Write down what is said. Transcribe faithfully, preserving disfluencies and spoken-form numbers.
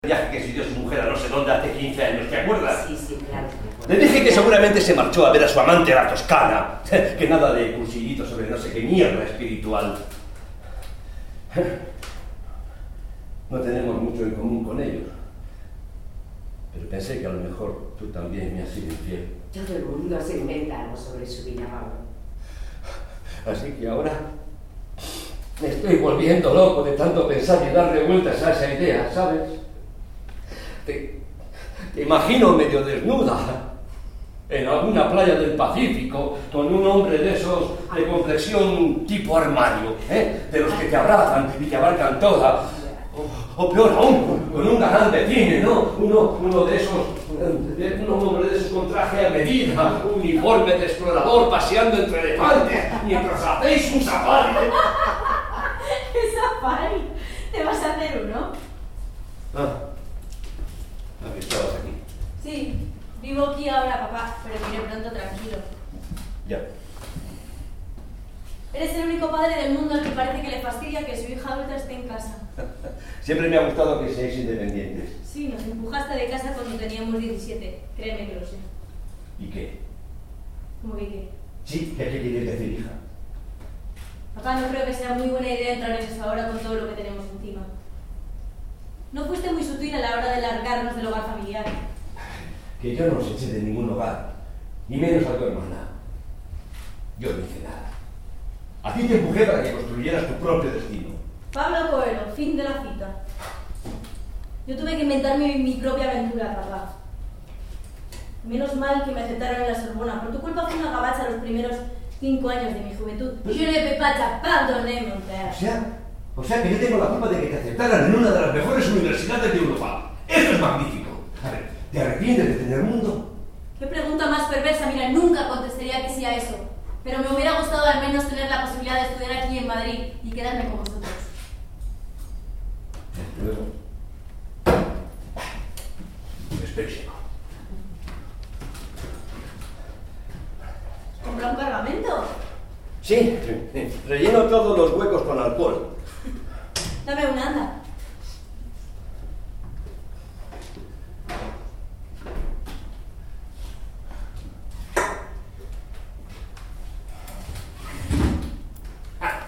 viaje que siguió su mujer a no sé dónde hace quince años, ¿te acuerdas? Sí, sí, claro. Le dije que seguramente se marchó a ver a su amante a la Toscana, que nada de cursillito sobre no sé qué mierda espiritual. No tenemos mucho en común con ellos, pero pensé que a lo mejor tú también me has sido infiel. Todo el mundo se inventa algo sobre su vida, Pablo. Así que ahora me estoy volviendo loco de tanto pensar y darle vueltas a esa idea, ¿sabes? Te, te imagino medio desnuda en alguna playa del Pacífico con un hombre de esos de complexión tipo armario, ¿eh? De los que te abrazan y te abarcan toda. O, o peor aún, con un galán de cine, ¿no? Uno, uno de esos, de, un hombre de esos con traje a medida, uniforme de explorador paseando entre elefantes mientras hacéis un safari. ¿Qué safari? ¿Te vas a hacer uno? Ah, aquí estabas aquí. Sí, vivo aquí ahora, papá, pero iré pronto, tranquilo. Ya. Eres el único padre del mundo al que parece que le fastidia que su hija adulta esté en casa. Siempre me ha gustado que seáis independientes. Sí, nos empujaste de casa cuando teníamos diecisiete. Créeme que lo sé. ¿Y qué? ¿Cómo que qué? Sí, ¿qué quieres decir, hija? Papá, no creo que sea muy buena idea entrar en eso ahora con todo lo que tenemos encima. No fuiste muy sutil a la hora de largarnos del hogar familiar. Que yo no os eché de ningún hogar, ni menos a tu hermana. Yo no hice nada. A ti te empujé para que construyeras tu propio destino. Pablo Coelho, fin de la cita. Yo tuve que inventar mi, mi propia aventura, papá. Menos mal que me aceptaron en la Sorbona. Por tu culpa fui una gabacha los primeros cinco años de mi juventud. Je ne peux pas te pardonner, mon père. O sea, o sea que yo tengo la culpa de que te aceptaran en una de las mejores universidades de Europa. ¡Esto es magnífico! A ver, ¿te arrepientes de tener mundo? Qué pregunta más perversa. Mira, nunca contestaría que sí a eso. Pero me hubiera gustado al menos tener la posibilidad de estudiar aquí en Madrid y quedarme con vosotros. Luego. Espérselo. ¿Compra un cargamento? Sí, relleno todos los huecos con alcohol. Dame una, anda.